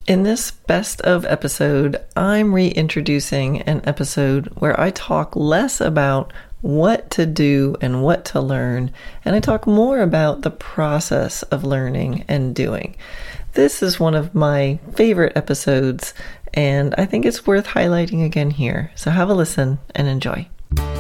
In this best of episode, I'm reintroducing an episode where I talk less about what to do and what to learn, and I talk more about the process of learning and doing. This is one of my favorite episodes, and I think it's worth highlighting again here. So have a listen and enjoy.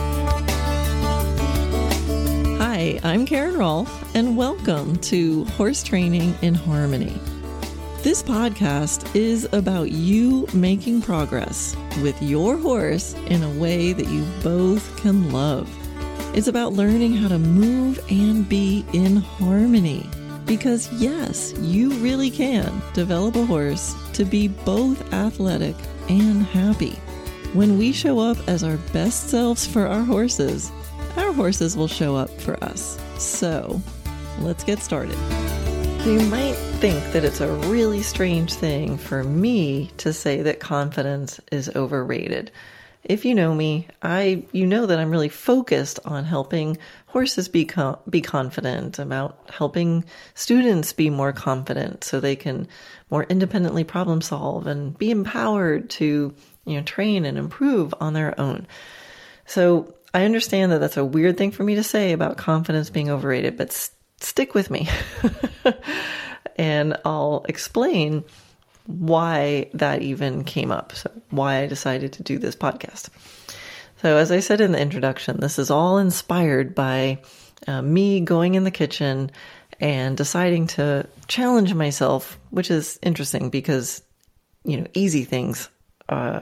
Hi, I'm Karen Rolfe, and welcome to Horse Training in Harmony. This podcast is about you making progress with your horse in a way that you both can love. It's about learning how to move and be in harmony. Because yes, you really can develop a horse to be both athletic and happy. When we show up as our best selves for our horses will show up for us. So let's get started. You might think that it's a really strange thing for me to say that confidence is overrated. If you know me, you know that I'm really focused on helping horses be confident, about helping students be more confident so they can more independently problem solve and be empowered to, train and improve on their own. So I understand that that's a weird thing for me to say about confidence being overrated, but stick with me and I'll explain why that even came up. So why I decided to do this podcast. So as I said in the introduction, this is all inspired by me going in the kitchen and deciding to challenge myself, which is interesting because, easy things are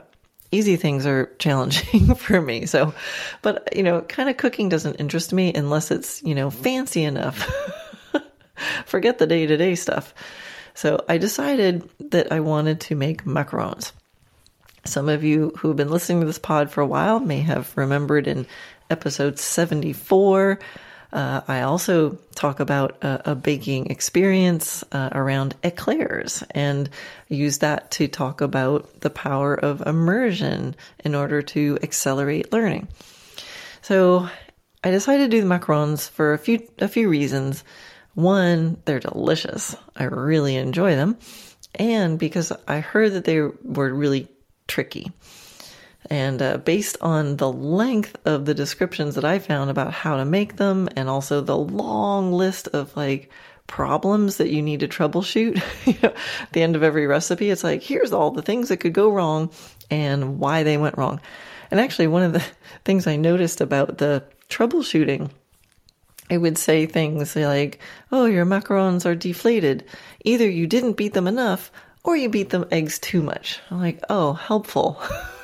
challenging for me. So, but, kind of cooking doesn't interest me unless it's, fancy enough. Forget the day-to-day stuff. So I decided that I wanted to make macarons. Some of you who have been listening to this pod for a while may have remembered in episode 74, I also talk about a baking experience around eclairs and use that to talk about the power of immersion in order to accelerate learning. So I decided to do the macarons for a few reasons. One, they're delicious. I really enjoy them. And because I heard that they were really tricky. And based on the length of the descriptions that I found about how to make them, and also the long list of problems that you need to troubleshoot, at the end of every recipe, it's here's all the things that could go wrong and why they went wrong. And actually, one of the things I noticed about the troubleshooting, it would say things like, oh, your macarons are deflated. Either you didn't beat them enough or you beat them eggs too much. I'm like, oh, helpful.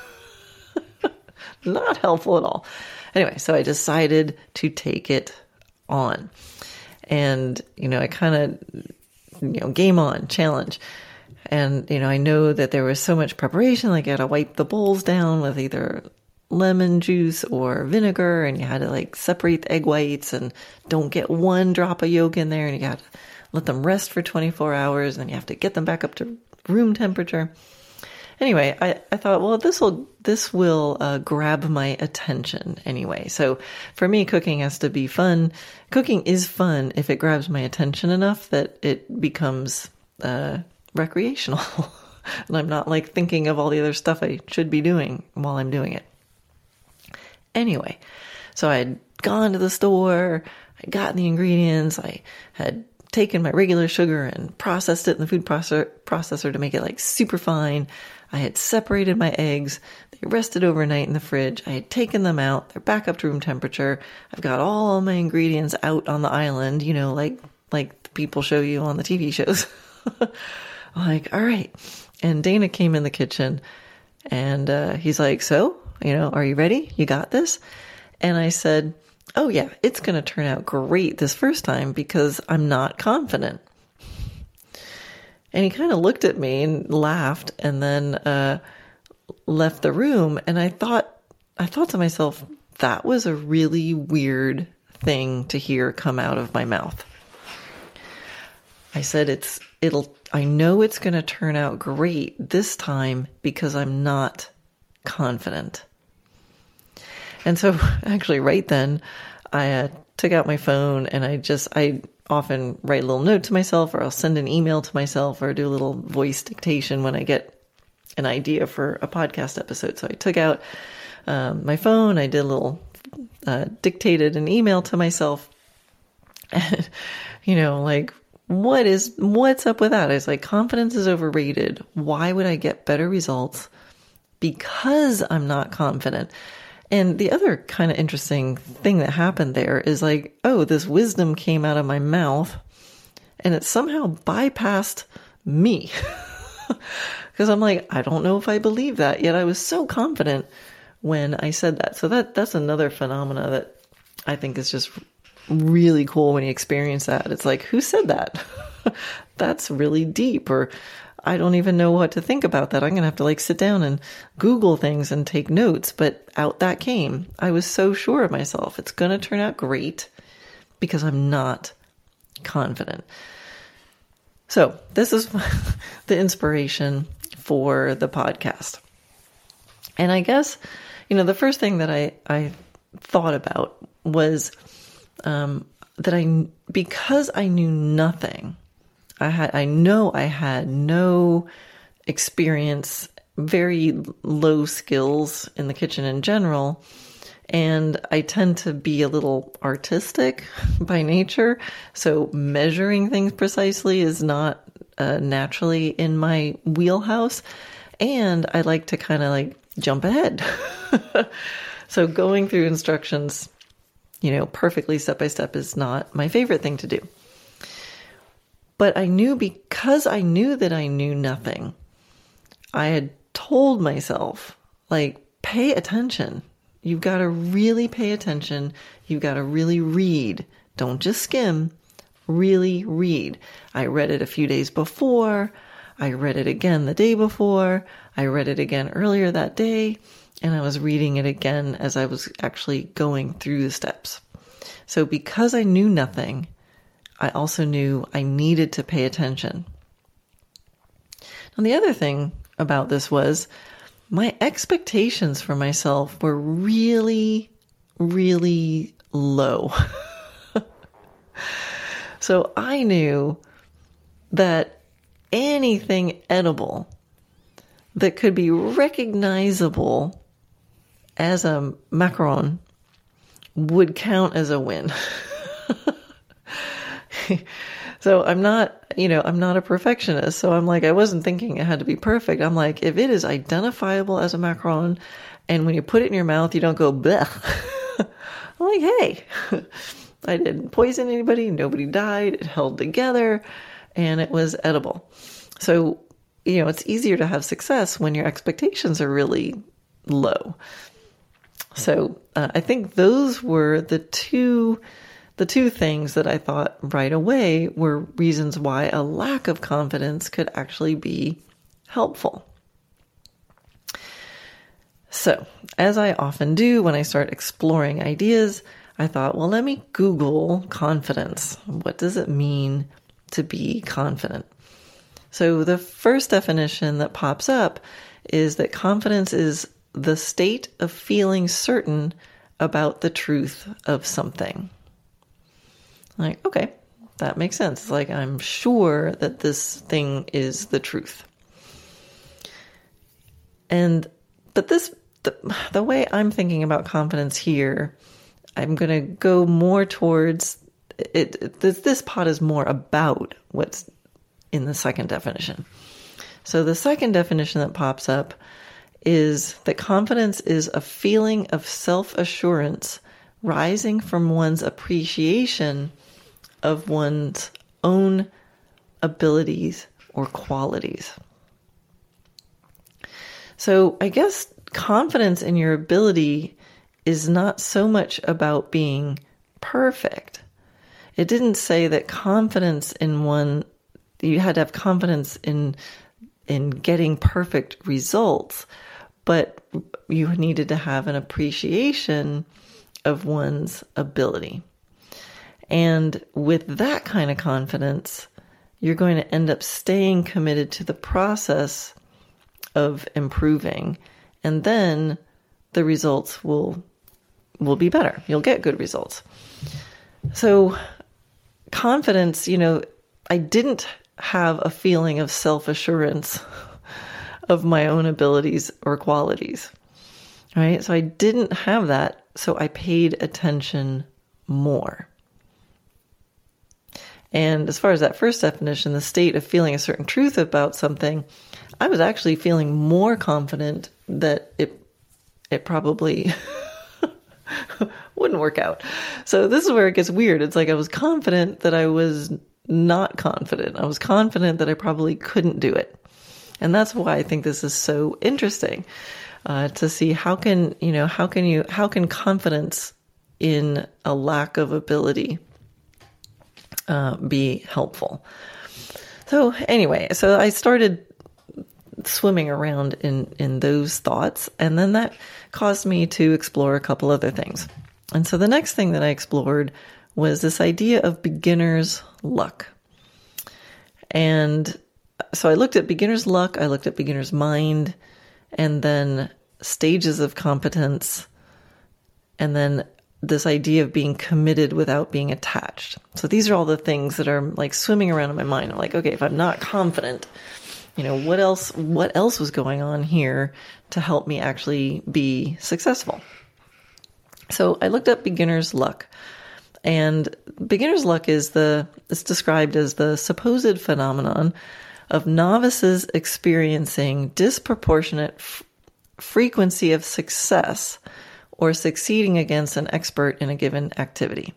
Not helpful at all. Anyway, so I decided to take it on. And, I kind of, game on, challenge. And, I know that there was so much preparation, I got to wipe the bowls down with either lemon juice or vinegar, and you had to separate the egg whites and don't get one drop of yolk in there, and you got to let them rest for 24 hours, and you have to get them back up to room temperature. Anyway, I thought, well, this will grab my attention anyway. So for me, cooking has to be fun. Cooking is fun if it grabs my attention enough that it becomes recreational. And I'm not thinking of all the other stuff I should be doing while I'm doing it. Anyway, so I had gone to the store, I got the ingredients, I had taken my regular sugar and processed it in the food processor to make it super fine. I had separated my eggs. They rested overnight in the fridge. I had taken them out. They're back up to room temperature. I've got all my ingredients out on the island, like the people show you on the TV shows. I'm all right. And Dana came in the kitchen and he's like, so, are you ready? You got this? And I said, oh yeah, it's going to turn out great this first time because I'm not confident. And he kind of looked at me and laughed and then left the room. And I thought to myself, that was a really weird thing to hear come out of my mouth. I said, I know it's going to turn out great this time because I'm not confident. And so actually right then I took out my phone and I often write a little note to myself, or I'll send an email to myself, or do a little voice dictation when I get an idea for a podcast episode. So I took out my phone, I did a little dictated an email to myself, and like, what's up with that? I was like, confidence is overrated. Why would I get better results because I'm not confident? And the other kind of interesting thing that happened there is like, oh, this wisdom came out of my mouth and it somehow bypassed me. Because I'm like, I don't know if I believe that, yet I was so confident when I said that. So that's another phenomena that I think is just really cool when you experience that. It's like, who said that? That's really deep. Or I don't even know what to think about that. I'm going to have to like sit down and Google things and take notes. But out that came. I was so sure of myself. It's going to turn out great because I'm not confident. So this is the inspiration for the podcast. And I guess, the first thing that I thought about was that because I knew nothing, I had no experience, very low skills in the kitchen in general, and I tend to be a little artistic by nature, so measuring things precisely is not naturally in my wheelhouse, and I like to kind of like jump ahead. So going through instructions, perfectly step by step is not my favorite thing to do. But because I knew that I knew nothing, I had told myself, like, pay attention. You've got to really pay attention. You've got to really read. Don't just skim. Really read. I read it a few days before. I read it again the day before. I read it again earlier that day. And I was reading it again as I was actually going through the steps. So because I knew nothing, I also knew I needed to pay attention. Now, the other thing about this was my expectations for myself were really, really low. So I knew that anything edible that could be recognizable as a macaron would count as a win. So I'm not a perfectionist. So I'm like, I wasn't thinking it had to be perfect. I'm like, if it is identifiable as a macaron and when you put it in your mouth, you don't go, bleh. I'm like, hey, I didn't poison anybody. Nobody died. It held together and it was edible. So, it's easier to have success when your expectations are really low. So I think those were the two things that I thought right away were reasons why a lack of confidence could actually be helpful. So, as I often do when I start exploring ideas, I thought, well, let me Google confidence. What does it mean to be confident? So the first definition that pops up is that confidence is the state of feeling certain about the truth of something. Like, okay, that makes sense. It's like, I'm sure that this thing is the truth. But the way I'm thinking about confidence here, I'm going to go more towards it. This pod is more about what's in the second definition. So the second definition that pops up is that confidence is a feeling of self-assurance rising from one's appreciation of one's own abilities or qualities. So I guess confidence in your ability is not so much about being perfect. It didn't say that confidence in you had to have confidence in getting perfect results, but you needed to have an appreciation of one's ability. And with that kind of confidence, you're going to end up staying committed to the process of improving, and then the results will be better. You'll get good results. So confidence, I didn't have a feeling of self-assurance of my own abilities or qualities, right? So I didn't have that. So I paid attention more. And as far as that first definition, the state of feeling a certain truth about something, I was actually feeling more confident that it probably wouldn't work out. So this is where it gets weird. It's like I was confident that I was not confident. I was confident that I probably couldn't do it. And that's why I think this is so interesting, to see how can confidence in a lack of ability be helpful. So anyway, so I started swimming around in those thoughts, and then that caused me to explore a couple other things. And so the next thing that I explored was this idea of beginner's luck. And so I looked at beginner's luck, I looked at beginner's mind, and then stages of competence, and then this idea of being committed without being attached. So these are all the things that are like swimming around in my mind. I'm like, okay, if I'm not confident, what else was going on here to help me actually be successful? So I looked up beginner's luck, and beginner's luck is described as the supposed phenomenon of novices experiencing disproportionate frequency of success or succeeding against an expert in a given activity.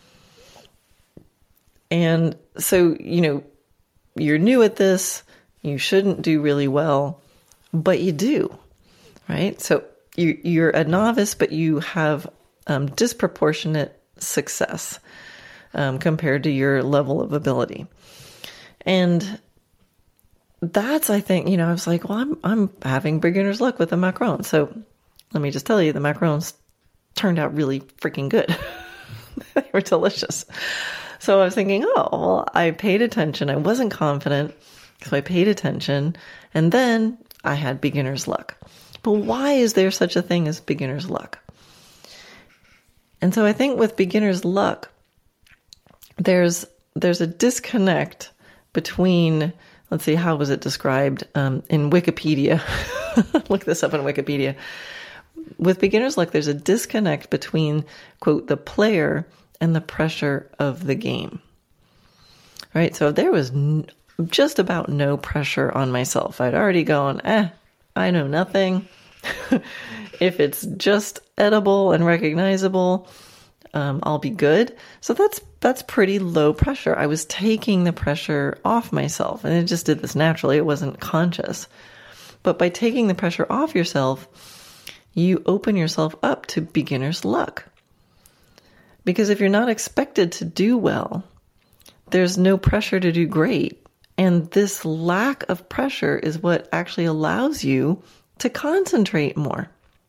And so, you're new at this, you shouldn't do really well, but you do, right? So you're a novice, but you have disproportionate success compared to your level of ability. And that's, I think, I was like, well, I'm having beginner's luck with the macarons. So let me just tell you, the macarons turned out really freaking good. They were delicious. So I was thinking, oh, well, I paid attention. I wasn't confident, so I paid attention. And then I had beginner's luck. But why is there such a thing as beginner's luck? And so I think with beginner's luck, there's a disconnect between, let's see, how was it described in Wikipedia? Look this up on Wikipedia. With beginner's luck, there's a disconnect between, quote, the player and the pressure of the game. Right? So there was just about no pressure on myself. I'd already gone, I know nothing. If it's just edible and recognizable, I'll be good. So that's pretty low pressure. I was taking the pressure off myself, and it just did this naturally. It wasn't conscious. But by taking the pressure off yourself, you open yourself up to beginner's luck. Because if you're not expected to do well, there's no pressure to do great. And this lack of pressure is what actually allows you to concentrate more.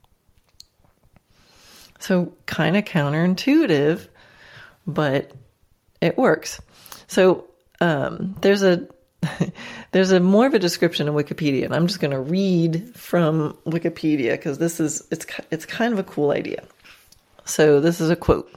So kind of counterintuitive, but it works. So there's a more of a description in Wikipedia, and I'm just going to read from Wikipedia because it's kind of a cool idea. So this is a quote.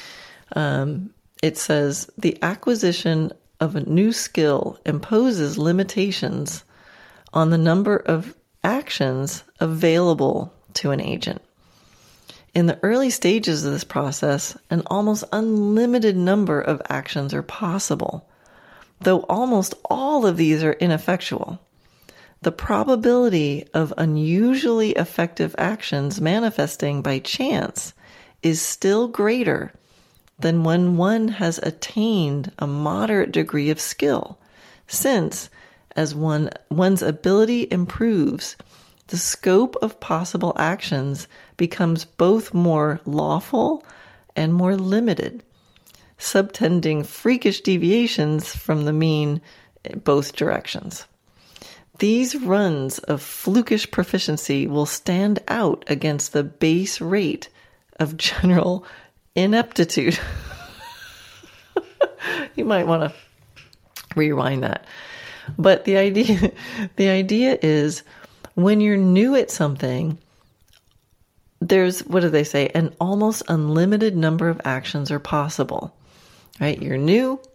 It says, "The acquisition of a new skill imposes limitations on the number of actions available to an agent. In the early stages of this process, an almost unlimited number of actions are possible, though almost all of these are ineffectual. The probability of unusually effective actions manifesting by chance is still greater than when one has attained a moderate degree of skill, since, as one's ability improves, the scope of possible actions becomes both more lawful and more limited, subtending freakish deviations from the mean in both directions. These runs of flukish proficiency will stand out against the base rate of general ineptitude." You might want to rewind that. But the idea is, when you're new at something, there's, what do they say? An almost unlimited number of actions are possible, right? You're new,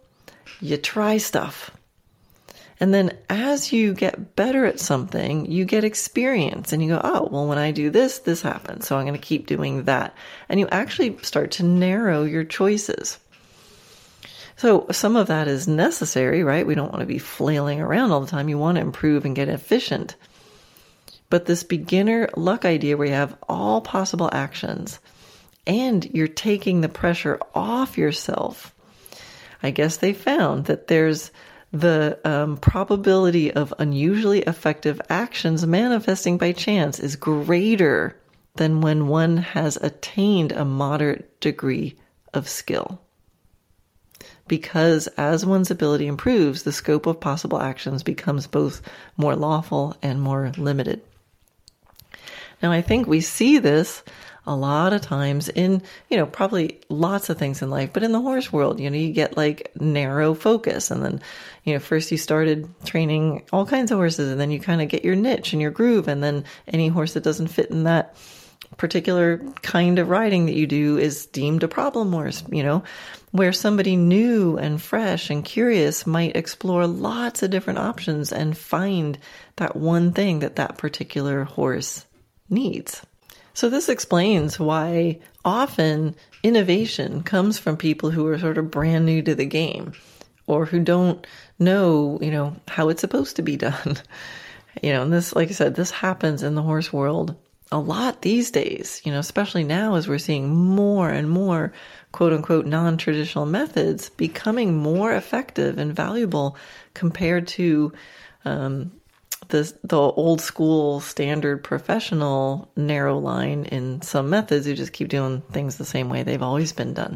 you try stuff. And then as you get better at something, you get experience and you go, oh, well, when I do this, this happens. So I'm going to keep doing that. And you actually start to narrow your choices. So some of that is necessary, right? We don't want to be flailing around all the time. You want to improve and get efficient. But this beginner luck idea where you have all possible actions and you're taking the pressure off yourself, I guess they found that there's the probability of unusually effective actions manifesting by chance is greater than when one has attained a moderate degree of skill. Because as one's ability improves, the scope of possible actions becomes both more lawful and more limited. Now, I think we see this a lot of times in, probably lots of things in life, but in the horse world, you get like narrow focus. And then, first you started training all kinds of horses and then you kind of get your niche and your groove. And then any horse that doesn't fit in that particular kind of riding that you do is deemed a problem horse, where somebody new and fresh and curious might explore lots of different options and find that one thing that particular horse needs. So this explains why often innovation comes from people who are sort of brand new to the game or who don't know, how it's supposed to be done. And this, like I said, this happens in the horse world a lot these days, especially now as we're seeing more and more quote unquote non-traditional methods becoming more effective and valuable compared to the old school standard professional narrow line in some methods who just keep doing things the same way they've always been done.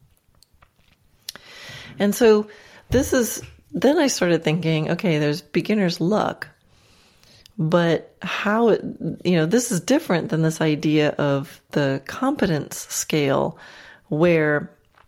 And so then I started thinking, okay, there's beginner's luck, but this is different than this idea of the competence scale where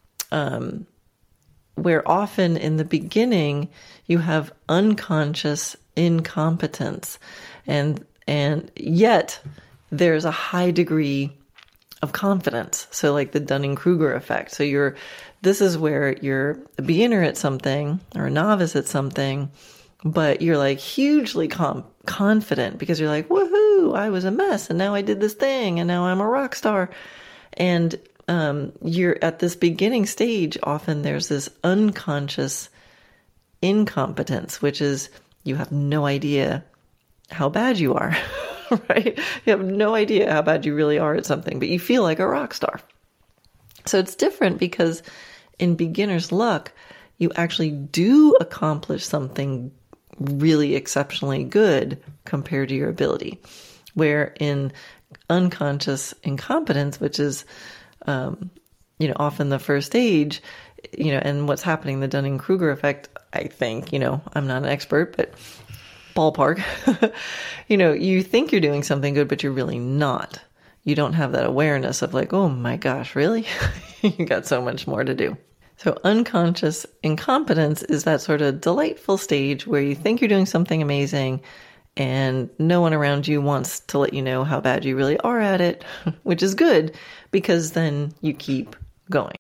often in the beginning you have unconscious incompetence and yet there's a high degree of confidence. So like the Dunning-Kruger effect. So this is where you're a beginner at something or a novice at something, but you're like hugely confident because you're like, woohoo, I was a mess and now I did this thing and now I'm a rock star. And you're at this beginning stage. Often there's this unconscious incompetence, which is you have no idea how bad you are, right? You have no idea how bad you really are at something, but you feel like a rock star. So it's different because in beginner's luck, you actually do accomplish something really exceptionally good compared to your ability. Where in unconscious incompetence, which is, often the first stage, and what's happening, the Dunning-Kruger effect, I think, I'm not an expert, but ballpark, you think you're doing something good, but you're really not. You don't have that awareness of like, oh my gosh, really? You got so much more to do. So unconscious incompetence is that sort of delightful stage where you think you're doing something amazing and no one around you wants to let you know how bad you really are at it, which is good because then you keep going.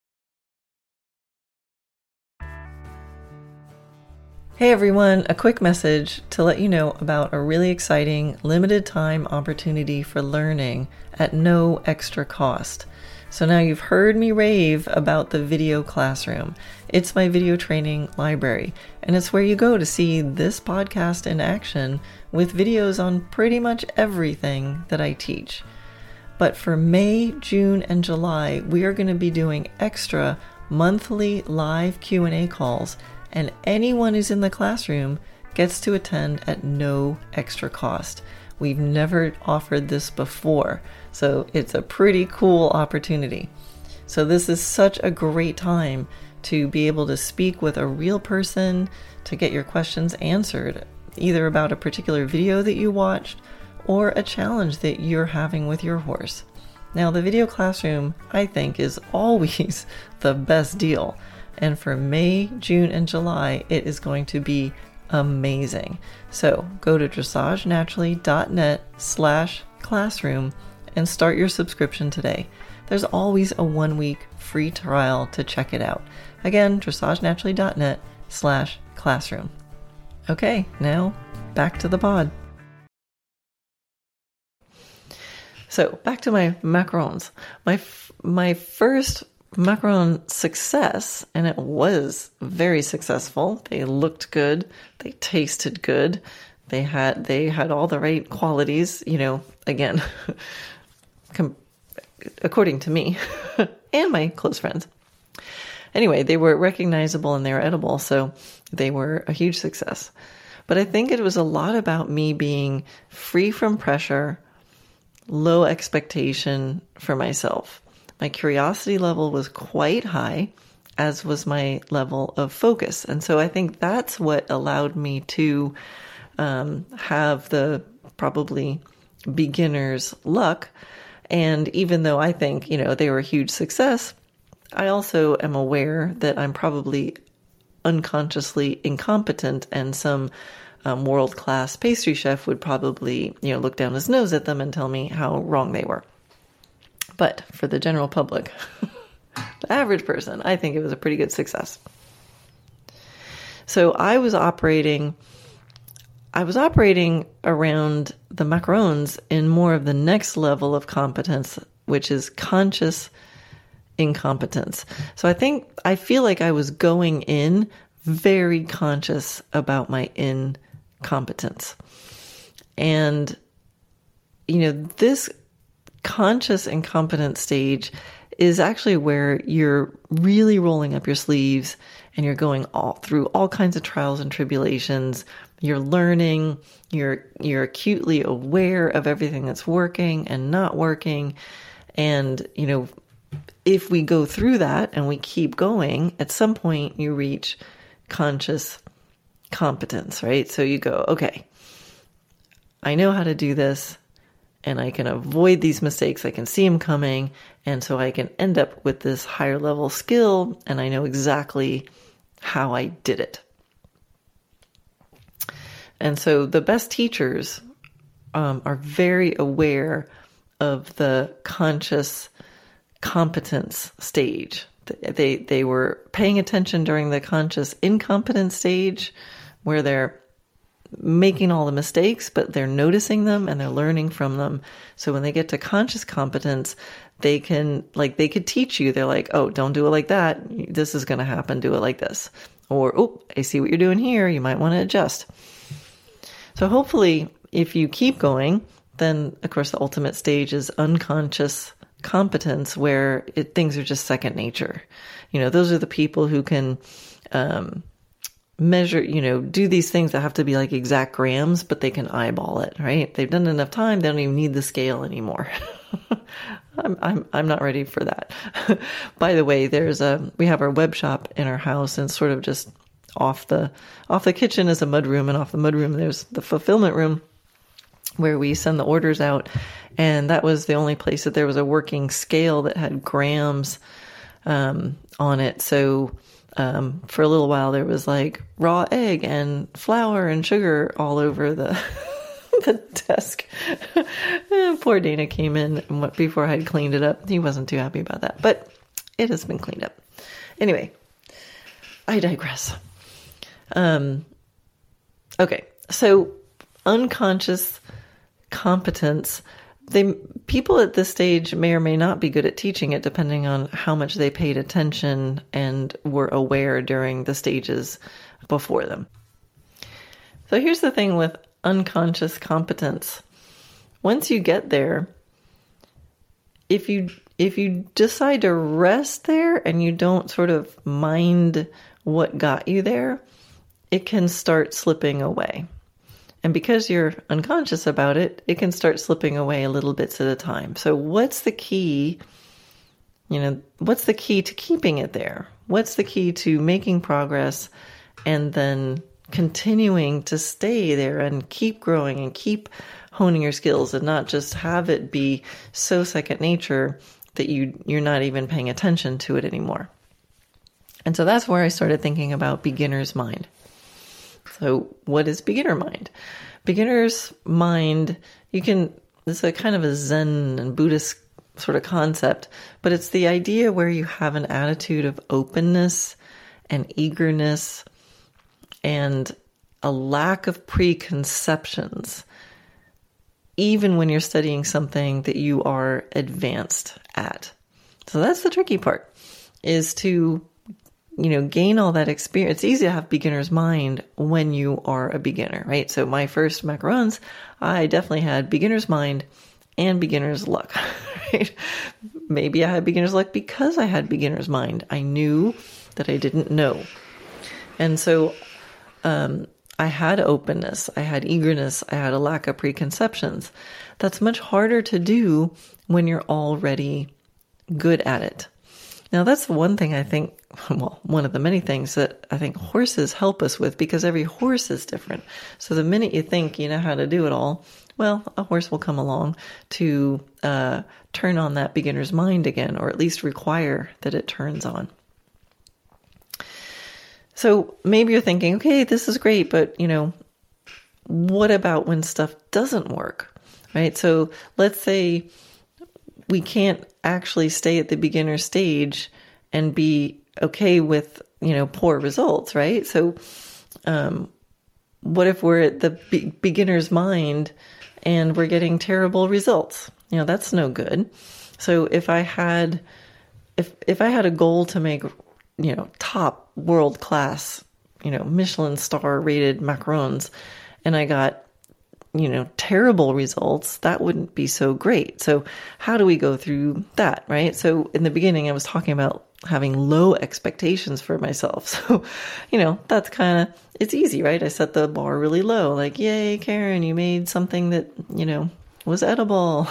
Hey everyone, a quick message to let you know about a really exciting limited time opportunity for learning at no extra cost. So now you've heard me rave about the video classroom. It's my video training library, and it's where you go to see this podcast in action with videos on pretty much everything that I teach. But for May, June, and July, we are going to be doing extra monthly live Q&A calls, and anyone who's in the classroom gets to attend at no extra cost. We've never offered this before, so it's a pretty cool opportunity. So this is such a great time to be able to speak with a real person, to get your questions answered, either about a particular video that you watched or a challenge that you're having with your horse. Now, the video classroom, I think, is always the best deal. And for May, June, and July, it is going to be amazing. So go to dressagenaturally.net/classroom and start your subscription today. There's always a 1-week free trial to check it out. Again, dressagenaturally.net www.harmony.co/classroom. Okay, now back to the pod. So back to my macarons. My first macaron success, and it was very successful. They looked good. They tasted good. They had all the right qualities, again, according to me and my close friends. Anyway, they were recognizable and they were edible, so they were a huge success. But I think it was a lot about me being free from pressure, low expectation for myself. My curiosity level was quite high, as was my level of focus. And so I think that's what allowed me to have the probably beginner's luck. And even though I think, they were a huge success, I also am aware that I'm probably unconsciously incompetent, and some world-class pastry chef would probably, look down his nose at them and tell me how wrong they were. But for the general public, the average person, I think it was a pretty good success. So I was operating around the macarons in more of the next level of competence, which is conscious incompetence. So I feel like I was going in very conscious about my incompetence. And, this conscious incompetence stage is actually where you're really rolling up your sleeves and you're going through all kinds of trials and tribulations. You're learning, you're acutely aware of everything that's working and not working. And, if we go through that and we keep going, at some point you reach conscious competence, right? So you go, okay, I know how to do this and I can avoid these mistakes. I can see them coming. And so I can end up with this higher level skill and I know exactly how I did it. And so the best teachers are very aware of the conscious competence stage. They were paying attention during the conscious incompetence stage, where they're making all the mistakes, but they're noticing them and they're learning from them. So when they get to conscious competence, they could teach you. They're like, oh, don't do it like that. This is going to happen. Do it like this. Or, oh, I see what you're doing here. You might want to adjust. So hopefully, if you keep going, then of course the ultimate stage is unconscious competence, where things are just second nature. Those are the people who can measure, do these things that have to be like exact grams, but they can eyeball it, right? They've done enough time, they don't even need the scale anymore. I'm not ready for that. By the way, we have our web shop in our house, and sort of just off the kitchen is a mudroom, and off the mudroom there's the fulfillment room where we send the orders out. And that was the only place that there was a working scale that had grams on it. So for a little while there was like raw egg and flour and sugar all over the desk. Poor Dana came in before I had cleaned it up. He wasn't too happy about that, but it has been cleaned up. Anyway, I digress. Okay, so unconscious competence. People at this stage may or may not be good at teaching it, depending on how much they paid attention and were aware during the stages before them. So here's the thing with unconscious competence. Once you get there, if you decide to rest there and you don't sort of mind what got you there, it can start slipping away. And because you're unconscious about it, it can start slipping away a little bits at a time. So what's the key? What's the key to keeping it there? What's the key to making progress and then continuing to stay there and keep growing and keep honing your skills, and not just have it be so second nature that you're not even paying attention to it anymore? And so that's where I started thinking about beginner's mind. So what is beginner mind? Beginner's mind, it's a kind of a Zen and Buddhist sort of concept, but it's the idea where you have an attitude of openness and eagerness and a lack of preconceptions, even when you're studying something that you are advanced at. So that's the tricky part, is to, gain all that experience. It's easy to have beginner's mind when you are a beginner, right? So my first macarons, I definitely had beginner's mind and beginner's luck, right? Maybe I had beginner's luck because I had beginner's mind. I knew that I didn't know. And so, I had openness, I had eagerness, I had a lack of preconceptions. That's much harder to do when you're already good at it. Now, that's one thing I think, one of the many things that I think horses help us with, because every horse is different. So the minute you think you know how to do it all, well, a horse will come along to turn on that beginner's mind again, or at least require that it turns on. So maybe you're thinking, okay, this is great, but what about when stuff doesn't work, right? So let's say we can't actually stay at the beginner stage and be okay with, poor results, right? So, what if we're at the beginner's mind and we're getting terrible results? That's no good. So if I had a goal to make top world class, Michelin star rated macarons, and I got, terrible results, that wouldn't be so great. So how do we go through that, right? So in the beginning, I was talking about having low expectations for myself. So, that's it's easy, right? I set the bar really low, like, yay, Karen, you made something that, was edible.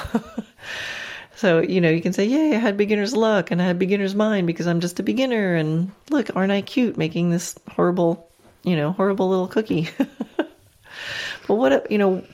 So, you can say, yay, I had beginner's luck and I had beginner's mind because I'm just a beginner. And look, aren't I cute making this horrible little cookie? But what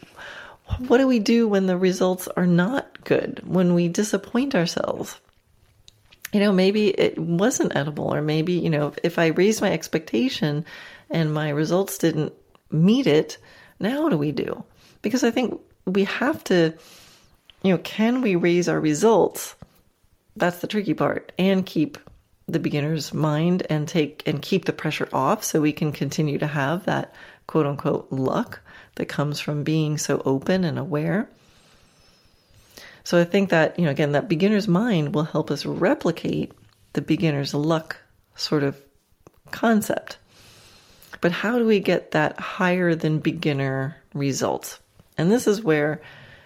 do we do when the results are not good? When we disappoint ourselves? Maybe it wasn't edible, or maybe, if I raised my expectation and my results didn't meet it, now what do we do? Because I think we have to, can we raise our results? That's the tricky part, and keep the beginner's mind and keep the pressure off so we can continue to have that quote unquote luck that comes from being so open and aware. So I think that, again, that beginner's mind will help us replicate the beginner's luck sort of concept. But how do we get that higher than beginner results? And this is where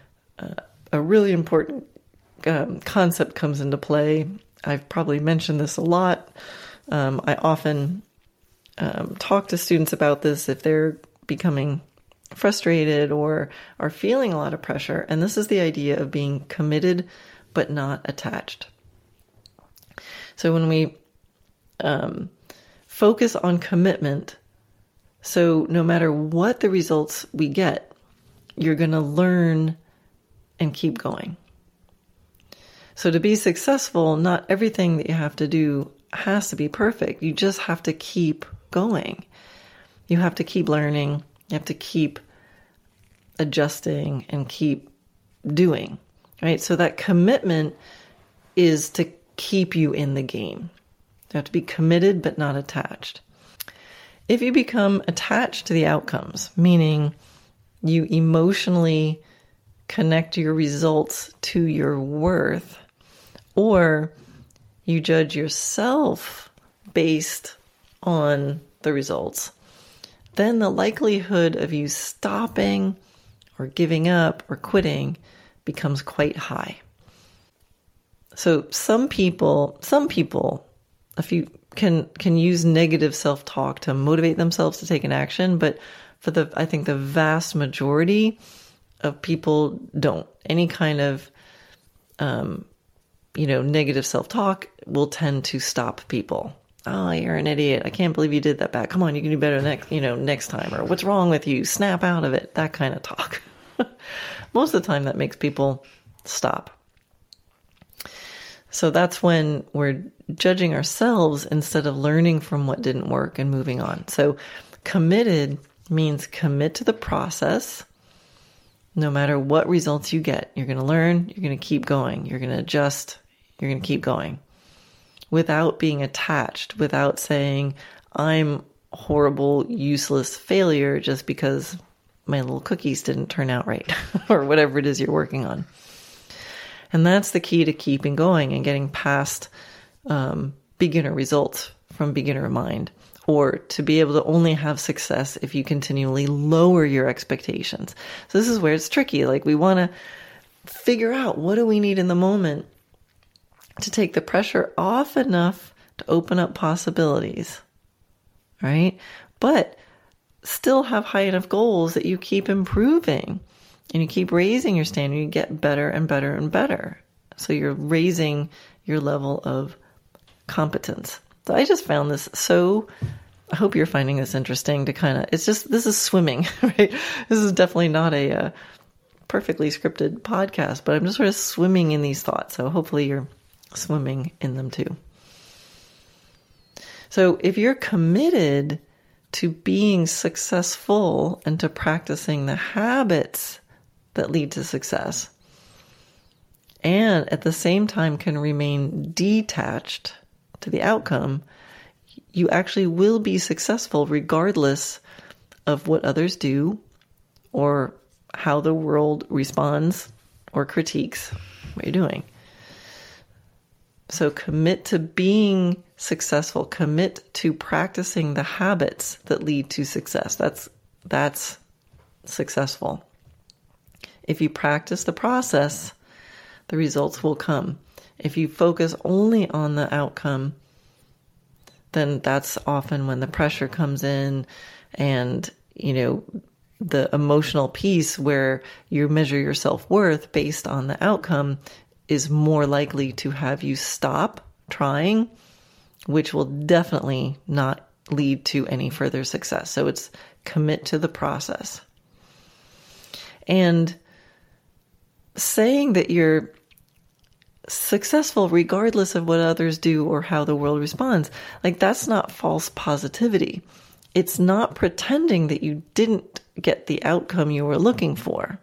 a really important concept comes into play. I've probably mentioned this a lot. I often talk to students about this if they're becoming frustrated or are feeling a lot of pressure. And this is the idea of being committed but not attached. So when we focus on commitment, so no matter what the results we get, you're going to learn and keep going. So to be successful, not everything that you have to do has to be perfect. You just have to keep going. You have to keep learning. You have to keep adjusting and keep doing, right? So that commitment is to keep you in the game. You have to be committed but not attached. If you become attached to the outcomes, meaning you emotionally connect your results to your worth, or you judge yourself based on the results, then the likelihood of you stopping or giving up or quitting becomes quite high. So some people, a few can use negative self-talk to motivate themselves to take an action, but I think the vast majority of people don't. Any kind of, negative self-talk will tend to stop people. Oh, you're an idiot. I can't believe you did that back. Come on, you can do better next time. Or what's wrong with you? Snap out of it. That kind of talk. Most of the time that makes people stop. So that's when we're judging ourselves instead of learning from what didn't work and moving on. So committed means commit to the process. No matter what results you get, you're going to learn, you're going to keep going, you're going to adjust, you're going to keep going. Without being attached, without saying, I'm horrible, useless failure just because my little cookies didn't turn out right or whatever it is you're working on. And that's the key to keeping going and getting past beginner results from beginner mind, or to be able to only have success if you continually lower your expectations. So this is where it's tricky. Like, we want to figure out, what do we need in the moment to take the pressure off enough to open up possibilities, right? But still have high enough goals that you keep improving and you keep raising your standard. You get better and better and better. So you're raising your level of competence. So I just found this I hope you're finding this interesting to this is swimming, right? This is definitely not a perfectly scripted podcast, but I'm just sort of swimming in these thoughts. So hopefully you're swimming in them too. So if you're committed to being successful and to practicing the habits that lead to success, and at the same time can remain detached to the outcome, you actually will be successful regardless of what others do or how the world responds or critiques what you're doing. So commit to being successful. Commit to practicing the habits that lead to success. That's successful. If you practice the process, the results will come. If you focus only on the outcome, then that's often when the pressure comes in, and, the emotional piece where you measure your self-worth based on the outcome is more likely to have you stop trying, which will definitely not lead to any further success. So it's commit to the process. And saying that you're successful regardless of what others do or how the world responds, like, that's not false positivity. It's not pretending that you didn't get the outcome you were looking for.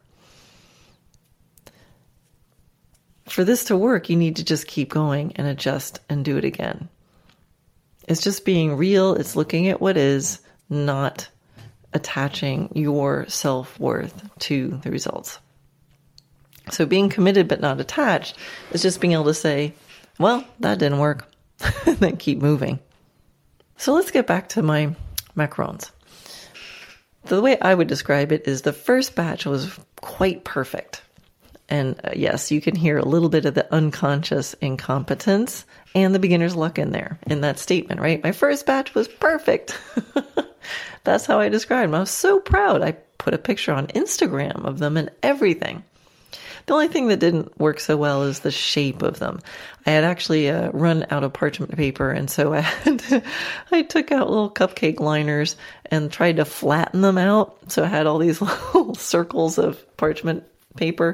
For this to work, you need to just keep going and adjust and do it again. It's just being real. It's looking at what is, not attaching your self-worth to the results. So being committed but not attached is just being able to say, well, that didn't work, and then keep moving. So let's get back to my macarons. The way I would describe it is the first batch was quite perfect. And yes, you can hear a little bit of the unconscious incompetence and the beginner's luck in there, in that statement, right? My first batch was perfect. That's how I described them. I was so proud. I put a picture on Instagram of them and everything. The only thing that didn't work so well is the shape of them. I had actually run out of parchment paper, and so I took out little cupcake liners and tried to flatten them out. So I had all these little circles of parchment paper.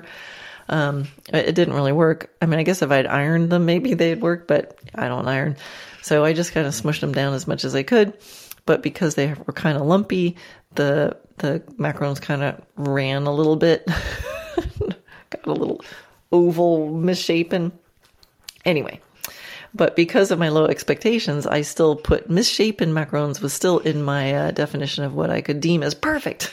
It didn't really work. I mean, I guess if I'd ironed them, maybe they'd work, but I don't iron. So I just kind of smushed them down as much as I could. But because they were kind of lumpy, the macarons kind of ran a little bit. Got a little oval, misshapen. Anyway, but because of my low expectations, I still put misshapen macarons was still in my definition of what I could deem as perfect.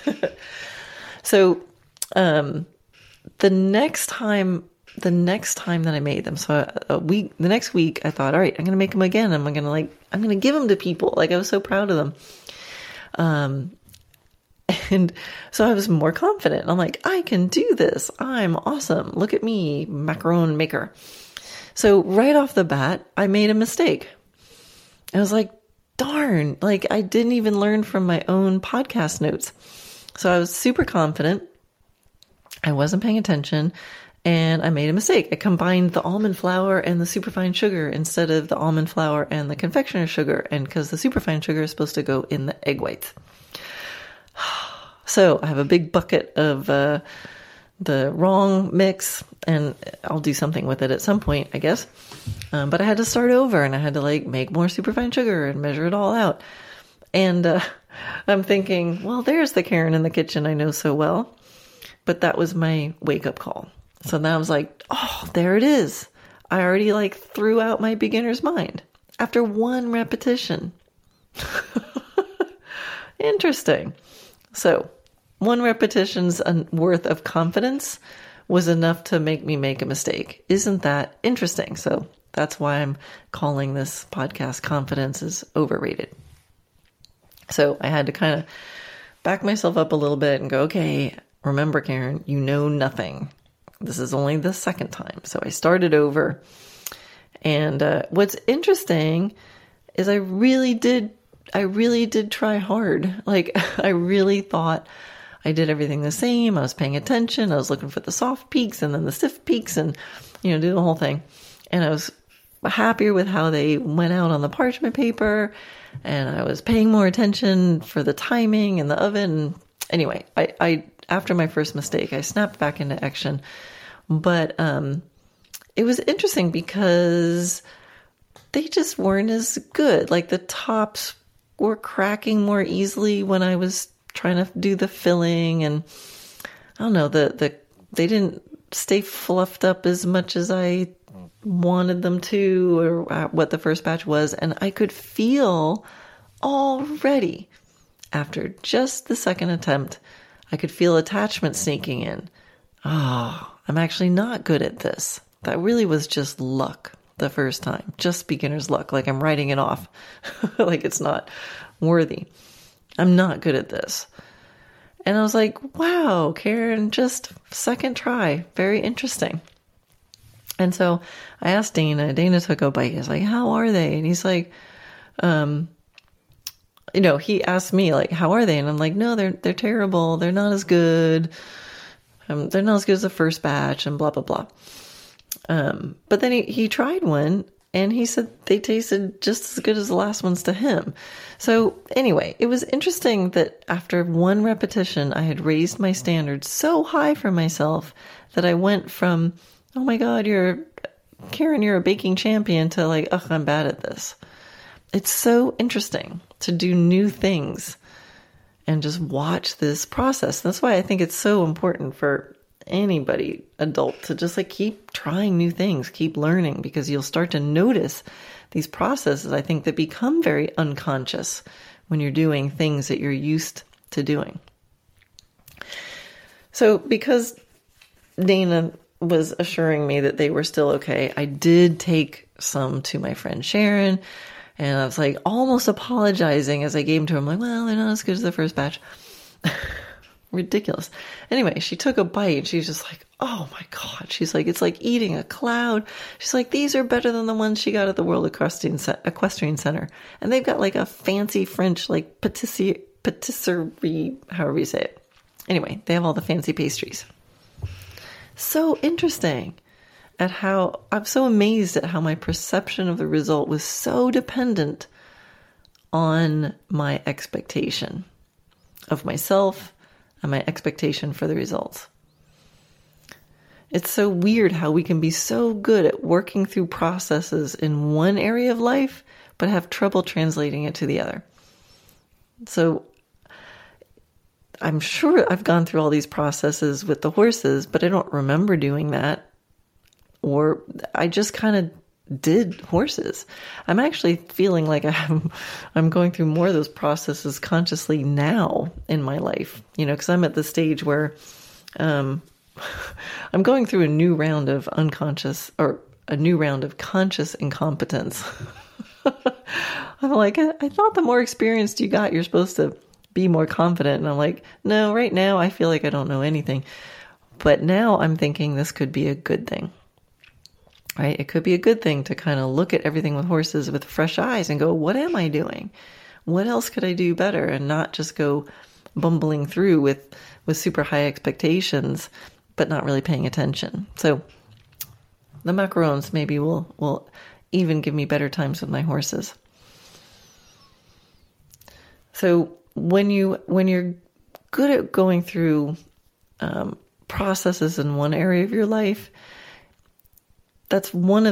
So the next time that I made them, so the next week, I thought, all right, I'm going to make them again. I'm going to give them to people. Like, I was so proud of them. And so I was more confident. I'm like, I can do this. I'm awesome. Look at me, macaron maker. So right off the bat, I made a mistake. I was like, darn, like, I didn't even learn from my own podcast notes. So I was super confident. I wasn't paying attention, and I made a mistake. I combined the almond flour and the superfine sugar instead of the almond flour and the confectioner's sugar. And because the superfine sugar is supposed to go in the egg whites. So I have a big bucket of the wrong mix, and I'll do something with it at some point, I guess. But I had to start over, and I had to make more superfine sugar and measure it all out. And I'm thinking, well, there's the Karen in the kitchen I know so well. But that was my wake-up call. So now I was like, oh, there it is. I already threw out my beginner's mind after one repetition. Interesting. So 1 repetition's worth of confidence was enough to make me make a mistake. Isn't that interesting? So that's why I'm calling this podcast Confidence is Overrated. So I had to kind of back myself up a little bit and go, okay, remember, Karen, you know nothing. This is only the second time. So I started over. And what's interesting is I really did try hard. Like, I really thought I did everything the same. I was paying attention. I was looking for the soft peaks and then the stiff peaks and, do the whole thing. And I was happier with how they went out on the parchment paper. And I was paying more attention for the timing and the oven. Anyway, I after my first mistake, I snapped back into action. But it was interesting because they just weren't as good. Like, the tops were cracking more easily when I was trying to do the filling, and I don't know, they didn't stay fluffed up as much as I wanted them to, or what the first batch was. And I could feel already, after just the second attempt, I could feel attachment sneaking in. Oh, I'm actually not good at this. That really was just luck the first time. Just beginner's luck. Like, I'm writing it off. Like, it's not worthy. I'm not good at this. And I was like, wow, Karen, just second try. Very interesting. And so I asked Dana. Dana took a bite. He's like, how are they? And he's like, he asked me, like, how are they? And I'm like, no, they're terrible. They're not as good. They're not as good as the first batch, and blah, blah, blah. But then he tried one, and he said they tasted just as good as the last ones to him. So anyway, it was interesting that after 1 repetition, I had raised my standards so high for myself that I went from, oh my God, Karen, you're a baking champion, to like, ugh, I'm bad at this. It's so interesting to do new things and just watch this process. That's why I think it's so important for anybody, adult, to just like keep trying new things, keep learning, because you'll start to notice these processes, I think, that become very unconscious when you're doing things that you're used to doing. So because Dana was assuring me that they were still okay, I did take some to my friend Sharon, and I was like almost apologizing as I gave them to her. I'm like, well, they're not as good as the first batch. Ridiculous. Anyway, she took a bite and she's just like, oh my God. She's like, it's like eating a cloud. She's like, these are better than the ones she got at the World Equestrian Center. And they've got like a fancy French, like patisserie, however you say it. Anyway, they have all the fancy pastries. So interesting at how, I'm so amazed at how my perception of the result was so dependent on my expectation of myself and my expectation for the results. It's so weird how we can be so good at working through processes in one area of life, but have trouble translating it to the other. So I'm sure I've gone through all these processes with the horses, but I don't remember doing that. Or I just kind of did horses. I'm actually feeling like I'm going through more of those processes consciously now in my life, because I'm at the stage where I'm going through a new round of conscious incompetence. I'm like, I thought the more experienced you got, you're supposed to be more confident. And I'm like, no, right now I feel like I don't know anything. But now I'm thinking this could be a good thing. Right? It could be a good thing to kind of look at everything with horses with fresh eyes and go, what am I doing? What else could I do better? And not just go bumbling through with super high expectations, but not really paying attention. So the macarons maybe will even give me better times with my horses. So when you're good at going through processes in one area of your life, that's one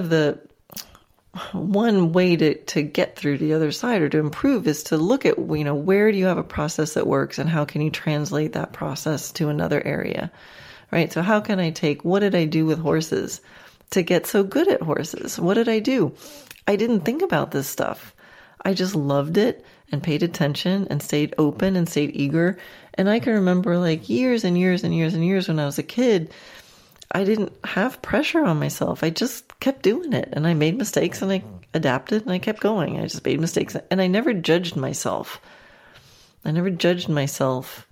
way to get through to the other side or to improve is to look at, where do you have a process that works and how can you translate that process to another area, right? So how can I take, what did I do with horses to get so good at horses? What did I do? I didn't think about this stuff. I just loved it and paid attention and stayed open and stayed eager. And I can remember like years and years and years and years when I was a kid, I didn't have pressure on myself. I just kept doing it, and I made mistakes and I adapted and I kept going. I just made mistakes and I never judged myself. I never judged myself,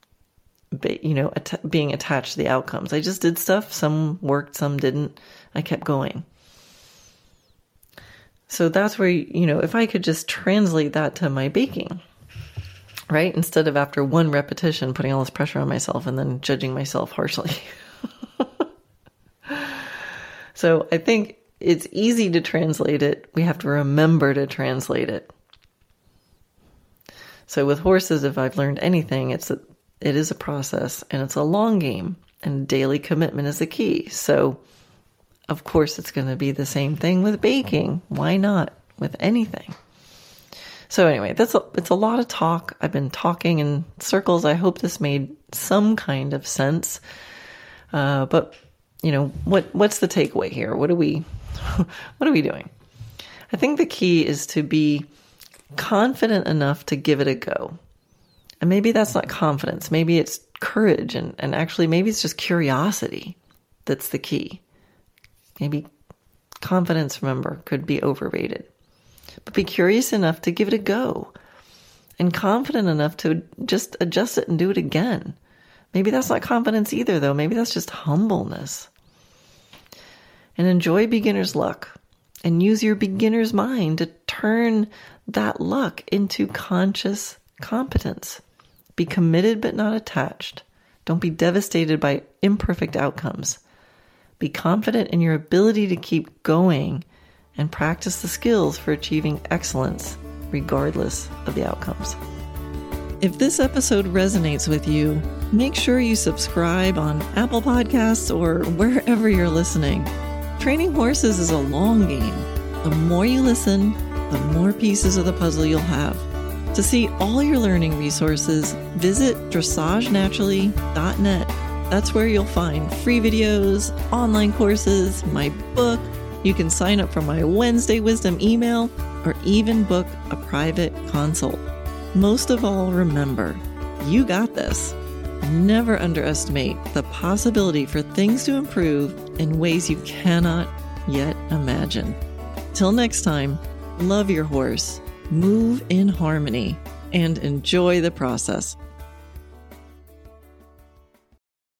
being attached to the outcomes. I just did stuff. Some worked, some didn't. I kept going. So that's where, if I could just translate that to my baking, right? Instead of after one repetition, putting all this pressure on myself and then judging myself harshly. So I think it's easy to translate it. We have to remember to translate it. So with horses, if I've learned anything, it is a process and it's a long game, and daily commitment is the key. So of course it's going to be the same thing with baking. Why not with anything? So anyway, it's a lot of talk. I've been talking in circles. I hope this made some kind of sense. But what's the takeaway here? What are we doing? I think the key is to be confident enough to give it a go. And maybe that's not confidence. Maybe it's courage. And actually, maybe it's just curiosity that's the key. Maybe confidence, remember, could be overrated. But be curious enough to give it a go. And confident enough to just adjust it and do it again. Maybe that's not confidence either, though. Maybe that's just humbleness. And enjoy beginner's luck. And use your beginner's mind to turn that luck into conscious competence. Be committed but not attached. Don't be devastated by imperfect outcomes. Be confident in your ability to keep going and practice the skills for achieving excellence regardless of the outcomes. If this episode resonates with you, make sure you subscribe on Apple Podcasts or wherever you're listening. Training horses is a long game. The more you listen, the more pieces of the puzzle you'll have. To see all your learning resources, visit dressagenaturally.net. That's where you'll find free videos, online courses, my book. You can sign up for my Wednesday Wisdom email or even book a private consult. Most of all, remember, you got this. Never underestimate the possibility for things to improve in ways you cannot yet imagine. Till next time, love your horse, move in harmony, and enjoy the process.